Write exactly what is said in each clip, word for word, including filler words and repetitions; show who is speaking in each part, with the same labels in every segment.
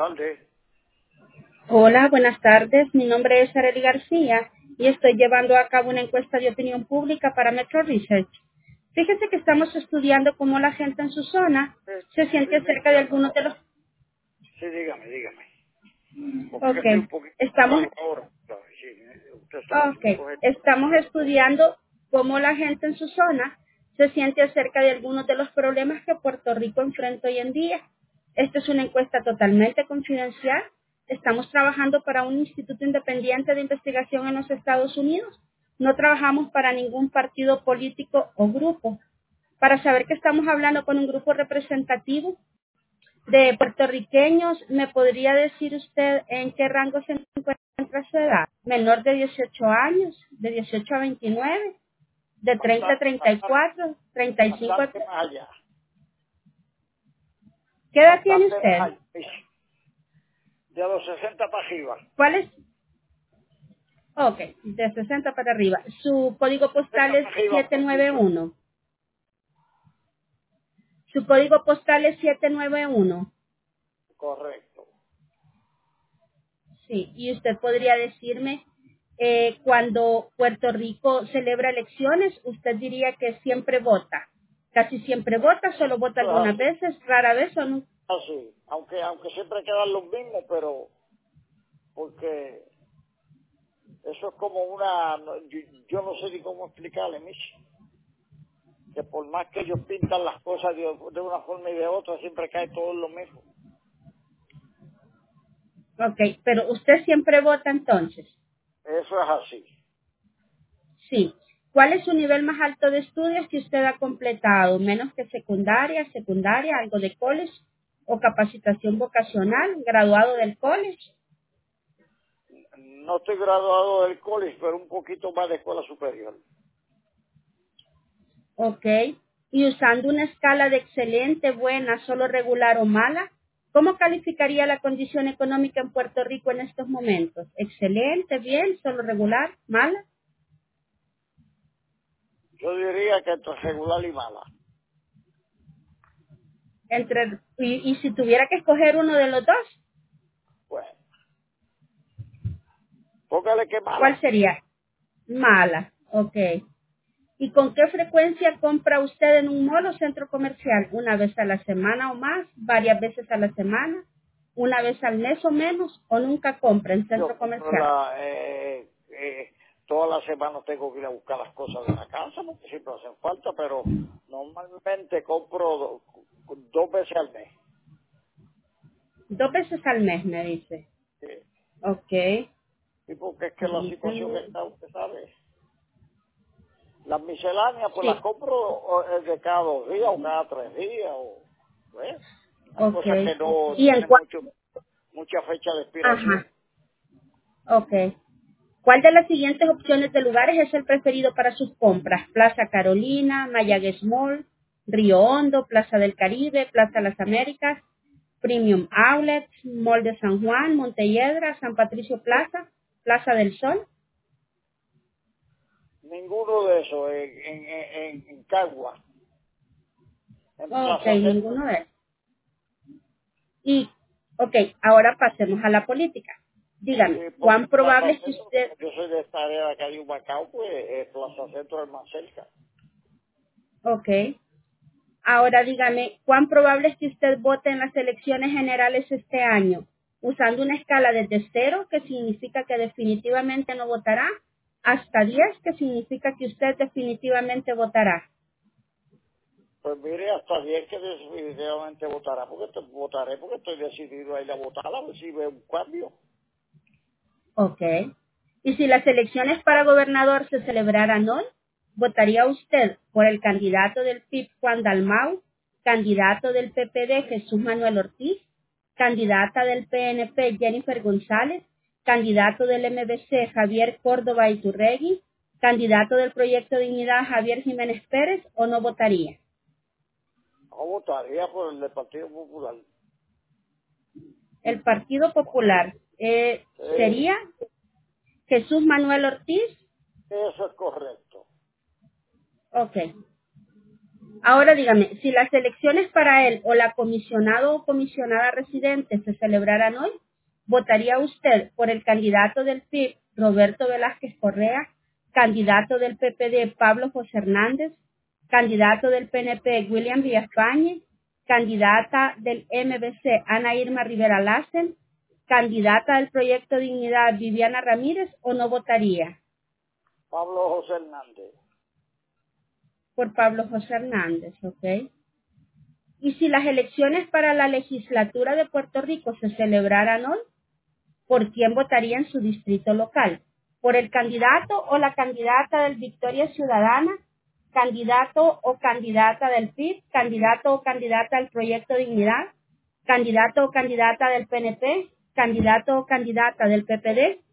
Speaker 1: tardes.
Speaker 2: Hola, buenas tardes. Mi nombre es Arely García y estoy llevando a cabo una encuesta de opinión pública para Metro Research. Fíjese que estamos estudiando cómo la gente en su zona
Speaker 1: Eh,
Speaker 2: se
Speaker 1: sí,
Speaker 2: siente
Speaker 1: me
Speaker 2: acerca de
Speaker 1: entiendo.
Speaker 2: algunos de los...
Speaker 1: Sí, dígame, dígame. Porque es que estoy un
Speaker 2: Ok,
Speaker 1: poquito
Speaker 2: estamos...
Speaker 1: ocupado ahora. ¿Sabe? Sí, eh, usted sabe, si
Speaker 2: Ok,
Speaker 1: me coge...
Speaker 2: estamos estudiando cómo la gente en su zona se siente acerca de algunos de los problemas que Puerto Rico enfrenta hoy en día. Esta es una encuesta totalmente confidencial. Estamos trabajando para un instituto independiente de investigación en los Estados Unidos. No trabajamos para ningún partido político o grupo. Para saber que estamos hablando con un grupo representativo de puertorriqueños, ¿me podría decir usted en qué rango se encuentra su edad? ¿Menor de dieciocho años? ¿De dieciocho a veintinueve? ¿De treinta a
Speaker 1: Bastante,
Speaker 2: treinta y
Speaker 1: bastante,
Speaker 2: cuatro? ¿treinta y cinco a...
Speaker 1: bastante más allá.
Speaker 2: ¿Qué edad tiene
Speaker 1: Bastante más
Speaker 2: usted?
Speaker 1: allá. De los sesenta para arriba.
Speaker 2: ¿Cuál es? Ok, de sesenta para arriba. Su código postal
Speaker 1: sesenta
Speaker 2: es
Speaker 1: para arriba
Speaker 2: siete
Speaker 1: por
Speaker 2: nueve
Speaker 1: mucho.
Speaker 2: uno. Su código postal es siete nueve uno.
Speaker 1: Correcto.
Speaker 2: Sí, y usted podría decirme, eh, cuando Puerto Rico celebra elecciones, usted diría que siempre vota. Casi siempre vota, solo vota
Speaker 1: Eso es
Speaker 2: algunas
Speaker 1: así.
Speaker 2: veces, rara vez o no.
Speaker 1: Así. Aunque, aunque siempre quedan los mismos, pero... Porque eso es como una... no, Yo, yo no sé ni cómo explicarle, Michi. Que por más que ellos pintan las cosas de, de una forma y de otra, siempre cae todo en lo mismo.
Speaker 2: Ok, pero usted siempre vota entonces.
Speaker 1: Eso es así.
Speaker 2: Sí. ¿Cuál es su nivel más alto de estudios que usted ha completado? ¿Menos que secundaria, secundaria, algo de college o capacitación vocacional, graduado del college?
Speaker 1: No estoy graduado del college, pero un poquito más de escuela superior.
Speaker 2: Ok. Y usando una escala de excelente, buena, solo regular o mala, ¿cómo calificaría la condición económica en Puerto Rico en estos momentos? ¿Excelente, bien, solo regular, mala?
Speaker 1: Yo diría que entre regular y mala.
Speaker 2: Entre, y, y si tuviera que escoger uno de los dos,
Speaker 1: Bueno, póngale que
Speaker 2: ¿cuál
Speaker 1: mala.
Speaker 2: sería? Mala. Ok. ¿Y con qué frecuencia compra usted en un mall o centro comercial? ¿Una vez a la semana o más? ¿Varias veces a la semana? ¿Una vez al mes o menos? ¿O nunca compra en
Speaker 1: Yo
Speaker 2: centro
Speaker 1: compro
Speaker 2: comercial?
Speaker 1: la... Eh, eh, todas las semanas tengo que ir a buscar las cosas de la casa porque siempre hacen falta, pero normalmente compro do- dos veces al mes.
Speaker 2: Dos veces al mes, me dice.
Speaker 1: Sí.
Speaker 2: Ok.
Speaker 1: Y porque es que la situación
Speaker 2: Permítame.
Speaker 1: está, usted sabe. Las misceláneas, pues las
Speaker 2: Sí.
Speaker 1: compro o, eh, de cada dos días o cada tres días. O, ¿ves? Hay
Speaker 2: Ok.
Speaker 1: cosas que no
Speaker 2: ¿Y en
Speaker 1: tienen
Speaker 2: cuál?
Speaker 1: mucho, mucha fecha de expiración.
Speaker 2: Ajá. Ok. ¿Cuál de las siguientes opciones de lugares es el preferido para sus compras? Plaza Carolina, Mayagüez Mall, Río Hondo, Plaza del Caribe, Plaza Las Américas, Premium Outlet, Mall de San Juan, Montelledra, San Patricio Plaza, Plaza del Sol.
Speaker 1: Ninguno de esos en, en, en, en Cagua, en
Speaker 2: Ok,
Speaker 1: Plaza Centro.
Speaker 2: ninguno de esos. Y, ok, ahora pasemos a la política.
Speaker 1: Sí,
Speaker 2: Dígame,
Speaker 1: porque
Speaker 2: ¿cuán
Speaker 1: en Plaza
Speaker 2: probable es que
Speaker 1: Centro,
Speaker 2: usted...
Speaker 1: como yo soy de esta área de acá de Humacao, pues eh, Plaza Centro es más cerca.
Speaker 2: Ok. Ahora dígame, ¿cuán probable es que usted vote en las elecciones generales este año? Usando una escala desde cero, que significa que definitivamente no votará, hasta diez, que significa que usted definitivamente votará.
Speaker 1: Pues mire, hasta diez que definitivamente votará, porque estoy- votaré porque estoy decidido a ir a votar a ver si veo un cambio.
Speaker 2: Ok. Y si las elecciones para gobernador se celebraran hoy, ¿votaría usted por el candidato del P I B Juan Dalmau, candidato del P P D Jesús Manuel Ortiz, candidata del P N P Jennifer González, candidato del M B C Javier Córdoba Iturregui, candidato del Proyecto Dignidad Javier Jiménez Pérez, o no votaría?
Speaker 1: No votaría por el del Partido Popular.
Speaker 2: El Partido Popular eh,
Speaker 1: Sí,
Speaker 2: sería Jesús Manuel Ortiz.
Speaker 1: eso es correcto.
Speaker 2: Ok. Ahora dígame, si las elecciones para él o la comisionado o comisionada residente se celebraran hoy, ¿votaría usted por el candidato del P I B, Roberto Velázquez Correa, candidato del P P D, Pablo José Hernández, candidato del P N P, William Villafañe, candidata del M B C, Ana Irma Rivera Lassen, candidata del Proyecto Dignidad, Viviana Ramírez, o no votaría?
Speaker 1: Pablo José Hernández.
Speaker 2: Por Pablo José Hernández, ¿ok? Y si las elecciones para la legislatura de Puerto Rico se celebraran hoy, ¿por quién votaría en su distrito local? ¿Por el candidato o la candidata del Victoria Ciudadana? ¿Candidato o candidata del P I B? ¿Candidato o candidata del Proyecto Dignidad? ¿Candidato o candidata del P N P? ¿Candidato o candidata del P P D?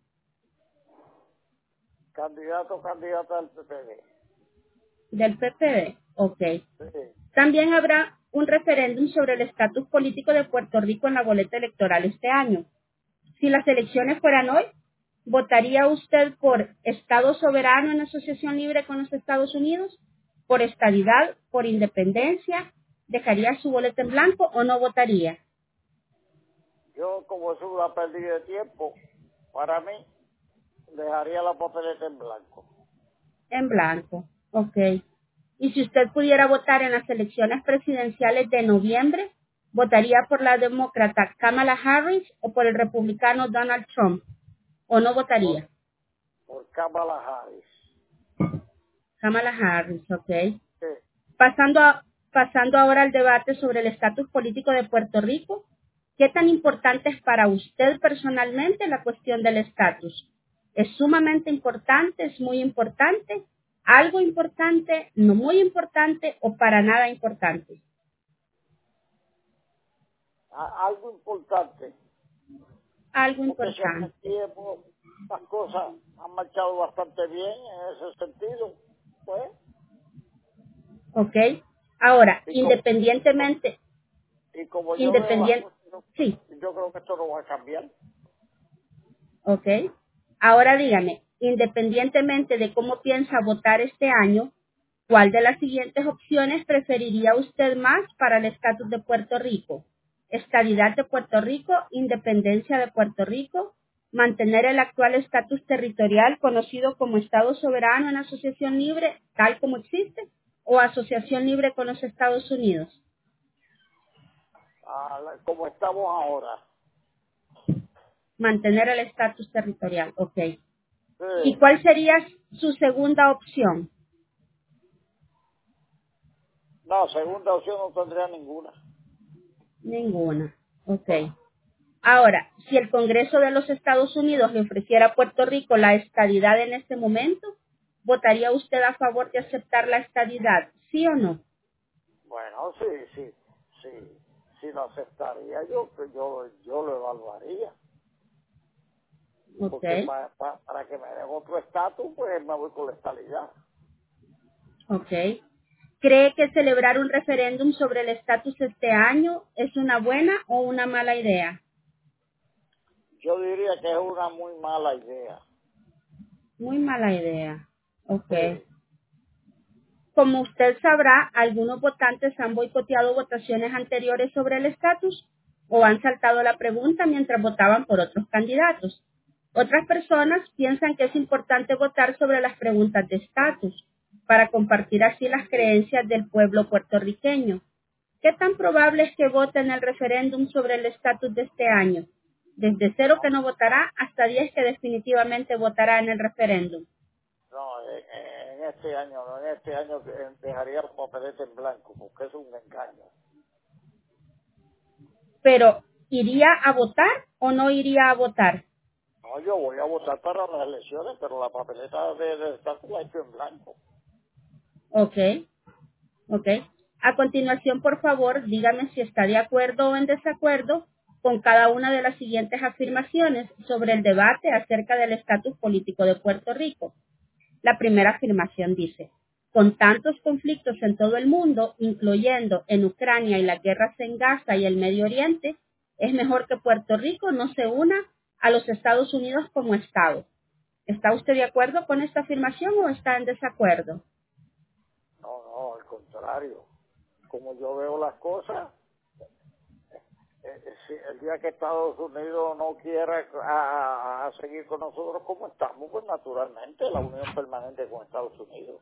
Speaker 1: Candidato o candidata del P P D.
Speaker 2: Del P P D, ok.
Speaker 1: Sí.
Speaker 2: También habrá un referéndum sobre el estatus político de Puerto Rico en la boleta electoral este año. Si las elecciones fueran hoy, ¿votaría usted por Estado soberano en asociación libre con los Estados Unidos? ¿Por estadidad? ¿Por independencia? ¿Dejaría su boleta en blanco o no votaría?
Speaker 1: Yo, como es una pérdida de tiempo, para mí, dejaría la papeleta en blanco.
Speaker 2: En blanco, ok. Y si usted pudiera votar en las elecciones presidenciales de noviembre, ¿votaría por la demócrata Kamala Harris o por el republicano Donald Trump? ¿O no
Speaker 1: Por,
Speaker 2: votaría?
Speaker 1: por Kamala Harris.
Speaker 2: Kamala Harris, ok.
Speaker 1: Sí.
Speaker 2: Pasando, a- pasando ahora al debate sobre el estatus político de Puerto Rico, ¿qué tan importante es para usted personalmente la cuestión del estatus? ¿Es sumamente importante? ¿Es muy importante? ¿Algo importante? ¿No muy importante? ¿O para nada importante?
Speaker 1: A- algo importante,
Speaker 2: Algo
Speaker 1: porque si hace
Speaker 2: importante.
Speaker 1: tiempo las cosas han marchado bastante bien en ese sentido, pues,
Speaker 2: ¿Ok? Ahora,
Speaker 1: y como,
Speaker 2: independientemente,
Speaker 1: y como yo veo las
Speaker 2: independiente,
Speaker 1: cosas, yo
Speaker 2: sí,
Speaker 1: yo creo que esto no va a cambiar.
Speaker 2: ¿ok? Ahora dígame, independientemente de cómo piensa votar este año, ¿cuál de las siguientes opciones preferiría usted más para el estatus de Puerto Rico? ¿Estadidad de Puerto Rico, independencia de Puerto Rico, mantener el actual estatus territorial conocido como Estado soberano en asociación libre, tal como existe, o asociación libre con los Estados Unidos?
Speaker 1: A la- como estamos ahora.
Speaker 2: Mantener el estatus territorial, ok. ¿Y
Speaker 1: Sí.
Speaker 2: cuál sería su segunda opción?
Speaker 1: No, segunda opción no tendría ninguna.
Speaker 2: Ninguna, ok.
Speaker 1: No.
Speaker 2: Ahora, si el Congreso de los Estados Unidos le ofreciera a Puerto Rico la estadidad en este momento, ¿votaría usted a favor de aceptar la estadidad? ¿Sí o no?
Speaker 1: Bueno, sí, sí, sí, sí lo aceptaría yo, que yo, yo lo evaluaría.
Speaker 2: Ok,
Speaker 1: Porque pa- pa- para que me den otro estatus, pues me voy con la estabilidad.
Speaker 2: ok. ¿Cree que celebrar un referéndum sobre el estatus este año es una buena o una mala idea?
Speaker 1: Yo diría que es una muy mala idea.
Speaker 2: Muy mala idea. Ok.
Speaker 1: Sí.
Speaker 2: Como usted sabrá, algunos votantes han boicoteado votaciones anteriores sobre el estatus o han saltado la pregunta mientras votaban por otros candidatos. Otras personas piensan que es importante votar sobre las preguntas de estatus para compartir así las creencias del pueblo puertorriqueño. ¿Qué tan probable es que vote en el referéndum sobre el estatus de este año? Desde cero que
Speaker 1: No,
Speaker 2: no votará hasta diez que definitivamente votará en el referéndum.
Speaker 1: no, en, en este año, no, en este año eh, dejaría el papelete en blanco, porque es un engaño.
Speaker 2: Pero, ¿iría a votar o no iría a votar?
Speaker 1: No, yo voy a votar para las elecciones, pero la papeleta de, de estatus la he hecho en blanco.
Speaker 2: Ok, ok. A continuación, por favor, dígame si está de acuerdo o en desacuerdo con cada una de las siguientes afirmaciones sobre el debate acerca del estatus político de Puerto Rico. La primera afirmación dice, con tantos conflictos en todo el mundo, incluyendo en Ucrania y las guerras en Gaza y el Medio Oriente, es mejor que Puerto Rico no se una a los Estados Unidos como Estado. ¿Está usted de acuerdo con esta afirmación o está en desacuerdo?
Speaker 1: No, no, al contrario. como yo veo las cosas, eh, si el día que Estados Unidos no quiera a, a- a seguir con nosotros como estamos, pues naturalmente la unión permanente con Estados Unidos.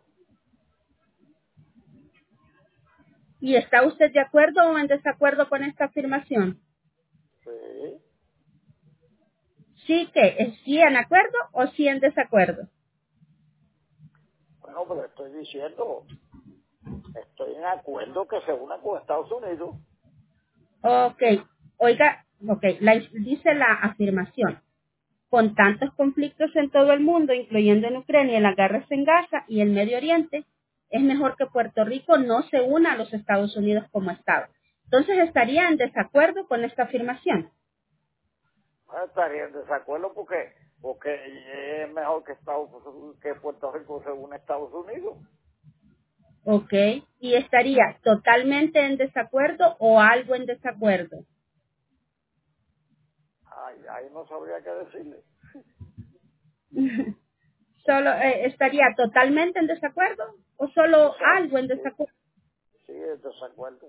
Speaker 2: ¿Y está usted de acuerdo o en desacuerdo con esta afirmación?
Speaker 1: Sí.
Speaker 2: Sí, que es sí en acuerdo o sí en desacuerdo.
Speaker 1: Bueno, pero estoy diciendo, estoy en acuerdo que se una con Estados Unidos.
Speaker 2: Ok, oiga, ok, la- dice la afirmación. Con tantos conflictos en todo el mundo, incluyendo en Ucrania, las guerras en Gaza y el Medio Oriente, es mejor que Puerto Rico no se una a los Estados Unidos como Estado. Entonces, ¿estaría en desacuerdo con esta afirmación?
Speaker 1: Bueno, estaría en desacuerdo porque porque es mejor que Estados que Puerto Rico se une a Estados Unidos.
Speaker 2: Ok, ¿y estaría totalmente en desacuerdo o algo en desacuerdo?
Speaker 1: Ay, ahí no sabría qué decirle.
Speaker 2: Solo eh, ¿estaría totalmente en desacuerdo o solo
Speaker 1: Exacto.
Speaker 2: algo en
Speaker 1: Sí,
Speaker 2: desacuerdo?
Speaker 1: sí, es desacuerdo.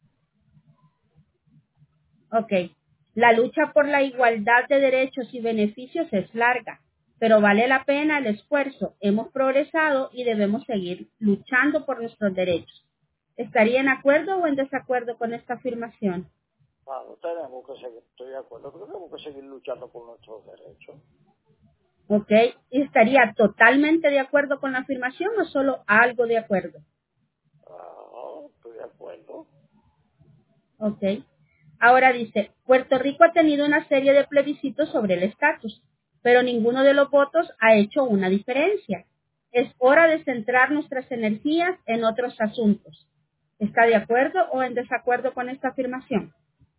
Speaker 2: Ok. La lucha por la igualdad de derechos y beneficios es larga, pero vale la pena el esfuerzo. Hemos progresado y debemos seguir luchando por nuestros derechos. ¿Estaría en acuerdo o en desacuerdo con esta afirmación?
Speaker 1: Claro, tenemos que seguir, estoy de acuerdo, pero tenemos que seguir luchando por nuestros derechos.
Speaker 2: Ok. ¿Y estaría totalmente de acuerdo con la afirmación o solo algo de acuerdo?
Speaker 1: Ah, estoy de acuerdo.
Speaker 2: Ok. Ahora dice, Puerto Rico ha tenido una serie de plebiscitos sobre el estatus, pero ninguno de los votos ha hecho una diferencia. Es hora de centrar nuestras energías en otros asuntos. ¿Está de acuerdo o en desacuerdo con esta afirmación?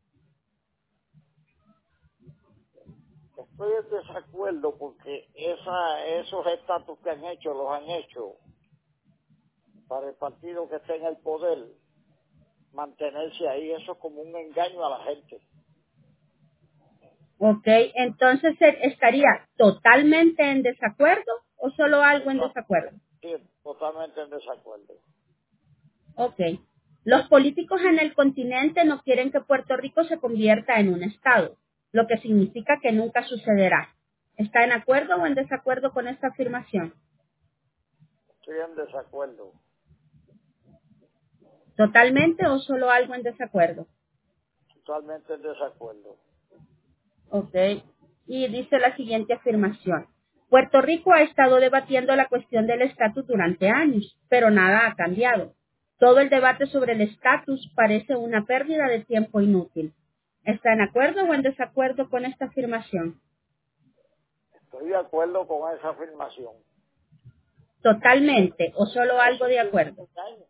Speaker 1: Estoy en desacuerdo porque esa, esos estatus que han hecho, los han hecho para el partido que esté en el poder, mantenerse ahí, eso es como un engaño a la gente.
Speaker 2: Ok, entonces eh, estaría totalmente en desacuerdo o solo algo en
Speaker 1: Total-
Speaker 2: desacuerdo.
Speaker 1: sí, totalmente en desacuerdo.
Speaker 2: Ok. Los políticos en el continente no quieren que Puerto Rico se convierta en un estado, lo que significa que nunca sucederá. ¿Está en acuerdo o en desacuerdo con esta afirmación?
Speaker 1: Estoy en desacuerdo.
Speaker 2: ¿Totalmente o solo algo en desacuerdo?
Speaker 1: Totalmente en desacuerdo.
Speaker 2: Ok. Y dice la siguiente afirmación. Puerto Rico ha estado debatiendo la cuestión del estatus durante años, pero nada ha cambiado. Todo el debate sobre el estatus parece una pérdida de tiempo inútil. ¿Está en acuerdo o en desacuerdo con esta afirmación?
Speaker 1: Estoy de acuerdo con esa afirmación.
Speaker 2: Totalmente o solo algo
Speaker 1: Eso
Speaker 2: de
Speaker 1: sí es un
Speaker 2: acuerdo.
Speaker 1: engaño.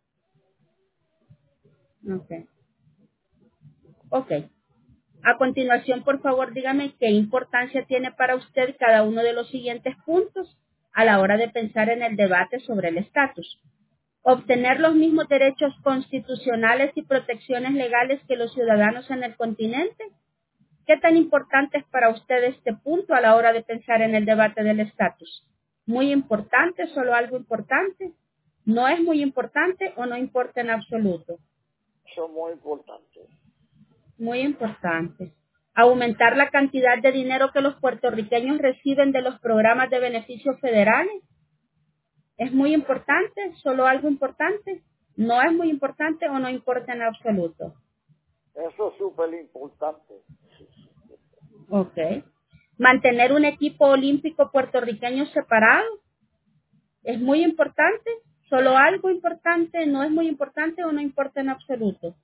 Speaker 2: Ok. Ok. A continuación, por favor, dígame qué importancia tiene para usted cada uno de los siguientes puntos a la hora de pensar en el debate sobre el estatus. Obtener los mismos derechos constitucionales y protecciones legales que los ciudadanos en el continente. ¿Qué tan importante es para usted este punto a la hora de pensar en el debate del estatus? ¿Muy importante? ¿Solo algo importante? ¿No es muy importante o no importa en absoluto?
Speaker 1: Eso es muy importante.
Speaker 2: Muy importante. Aumentar la cantidad de dinero que los puertorriqueños reciben de los programas de beneficios federales. ¿Es muy importante? ¿Solo algo importante? ¿No es muy importante o no importa en absoluto?
Speaker 1: Eso es súper importante.
Speaker 2: Ok. Mantener un equipo olímpico puertorriqueño separado. ¿Es muy importante? ¿Solo algo importante? ¿No es muy importante o no importa en absoluto?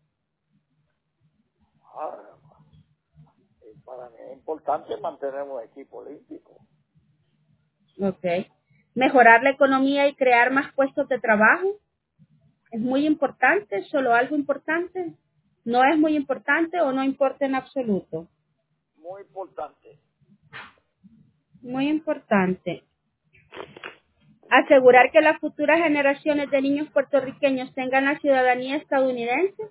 Speaker 1: Ah, y para mí es importante mantener un equipo olímpico.
Speaker 2: Ok. Mejorar la economía y crear más puestos de trabajo. ¿Es muy importante? ¿Solo algo importante? ¿No es muy importante o no importa en absoluto?
Speaker 1: Muy importante.
Speaker 2: Muy importante. Asegurar que las futuras generaciones de niños puertorriqueños tengan la ciudadanía estadounidense.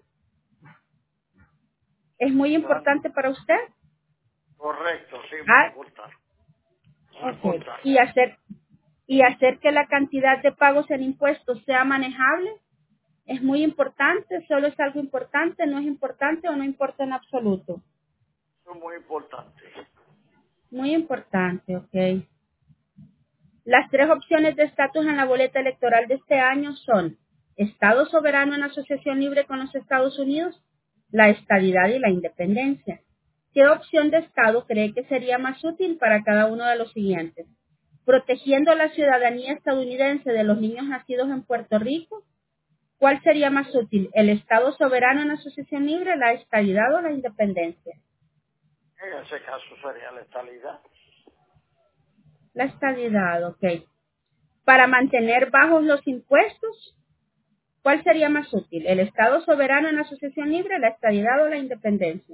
Speaker 2: ¿Es muy
Speaker 1: Ah,
Speaker 2: importante para usted?
Speaker 1: correcto, sí, muy
Speaker 2: Ah,
Speaker 1: importante. Muy
Speaker 2: ok.
Speaker 1: importante.
Speaker 2: Y hacer, y hacer que la cantidad de pagos en impuestos sea manejable. ¿Es muy importante? ¿Solo es algo importante? ¿No es importante o no importa en absoluto?
Speaker 1: Eso es muy importante.
Speaker 2: Muy importante, ok. Las tres opciones de estatus en la boleta electoral de este año son Estado soberano en asociación libre con los Estados Unidos, la estadidad y la independencia. ¿Qué opción de Estado cree que sería más útil para cada uno de los siguientes? Protegiendo la ciudadanía estadounidense de los niños nacidos en Puerto Rico. ¿Cuál sería más útil? ¿El Estado soberano en asociación libre, la estadidad o la independencia?
Speaker 1: En ese caso sería la estabilidad.
Speaker 2: La estadidad, ok. Para mantener bajos los impuestos, ¿cuál sería más útil? ¿El Estado soberano en asociación libre, la estadidad o la independencia?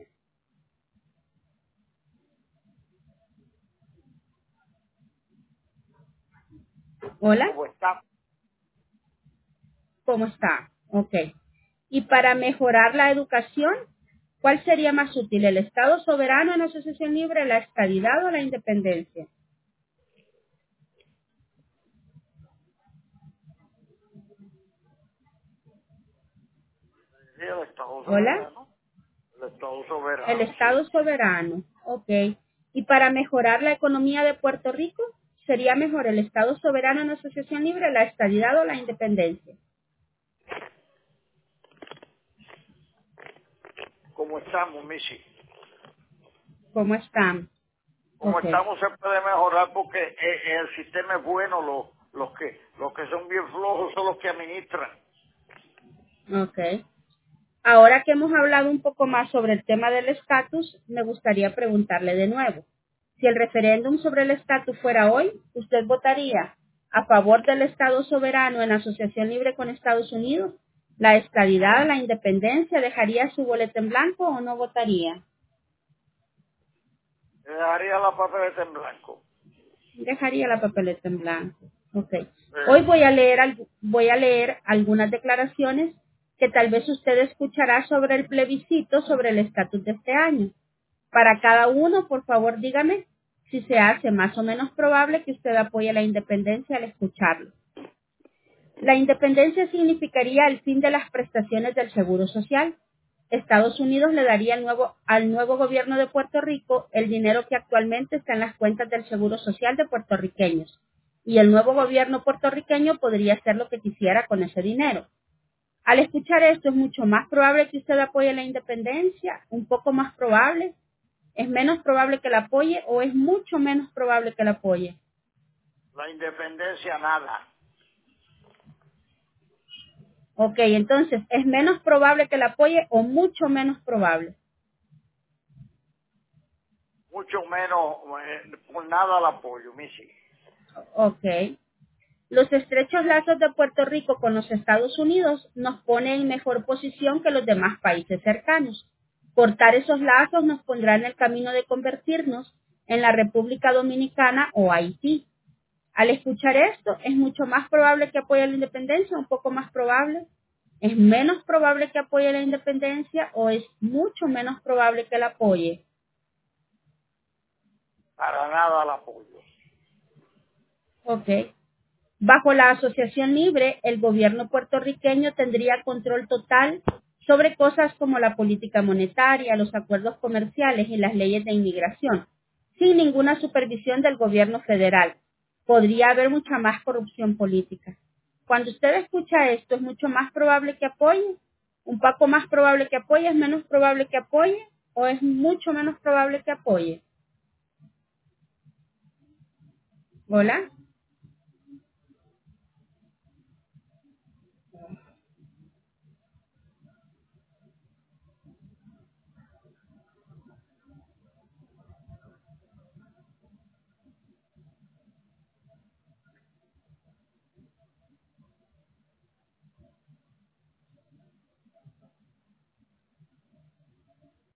Speaker 2: ¿Hola?
Speaker 1: Como está,
Speaker 2: ¿Cómo está? Ok. Y para mejorar la educación, ¿cuál sería más útil? ¿El Estado soberano en asociación libre, la estadidad o la independencia?
Speaker 1: sí, el Estado
Speaker 2: ¿Hola?
Speaker 1: soberano. El Estado
Speaker 2: El
Speaker 1: soberano,
Speaker 2: Estado
Speaker 1: sí.
Speaker 2: soberano. Ok. Y para mejorar la economía de Puerto Rico, ¿sería mejor el Estado soberano en asociación libre, la estadidad o la independencia?
Speaker 1: Como estamos, Missy.
Speaker 2: ¿Cómo están?
Speaker 1: Como
Speaker 2: Ok.
Speaker 1: estamos se puede mejorar porque eh, el sistema es bueno. Los, los, que, los que son bien flojos son los que administran.
Speaker 2: Ok. Ahora que hemos hablado un poco más sobre el tema del estatus, me gustaría preguntarle de nuevo. Si el referéndum sobre el estatus fuera hoy, ¿usted votaría a favor del Estado soberano en asociación libre con Estados Unidos? ¿La estadidad, la independencia, dejaría su boleta en blanco o no votaría?
Speaker 1: Le daría la papeleta en blanco.
Speaker 2: Dejaría la papeleta en blanco. Ok. Hoy
Speaker 1: Eh,
Speaker 2: voy a leer, algu- voy a leer algunas declaraciones que tal vez usted escuchará sobre el plebiscito sobre el estatus de este año. Para cada uno, por favor, dígame si se hace más o menos probable que usted apoye la independencia al escucharlo. La independencia significaría el fin de las prestaciones del Seguro Social. Estados Unidos le daría al nuevo, al nuevo gobierno de Puerto Rico el dinero que actualmente está en las cuentas del Seguro Social de puertorriqueños. Y el nuevo gobierno puertorriqueño podría hacer lo que quisiera con ese dinero. Al escuchar esto, ¿es mucho más probable que usted apoye la independencia? ¿Un poco más probable? ¿Es menos probable que la apoye o es mucho menos probable que la apoye?
Speaker 1: la independencia, nada.
Speaker 2: Ok, entonces, ¿es menos probable que la apoye o mucho menos probable?
Speaker 1: Mucho menos, eh, por nada el apoyo, Missy.
Speaker 2: Ok. Los estrechos lazos de Puerto Rico con los Estados Unidos nos pone en mejor posición que los demás países cercanos. Cortar esos lazos nos pondrá en el camino de convertirnos en la República Dominicana o Haití. Al escuchar esto, ¿es mucho más probable que apoye la independencia? ¿Un poco más probable? ¿Es menos probable que apoye la independencia o es mucho menos probable que la apoye?
Speaker 1: Para nada el apoyo.
Speaker 2: Ok. Bajo la asociación libre, el gobierno puertorriqueño tendría control total sobre cosas como la política monetaria, los acuerdos comerciales y las leyes de inmigración, sin ninguna supervisión del gobierno federal. Podría haber mucha más corrupción política. Cuando usted escucha esto, ¿es mucho más probable que apoye? ¿Un poco más probable que apoye? ¿Es menos probable que apoye? ¿O es mucho menos probable que apoye? ¿Hola?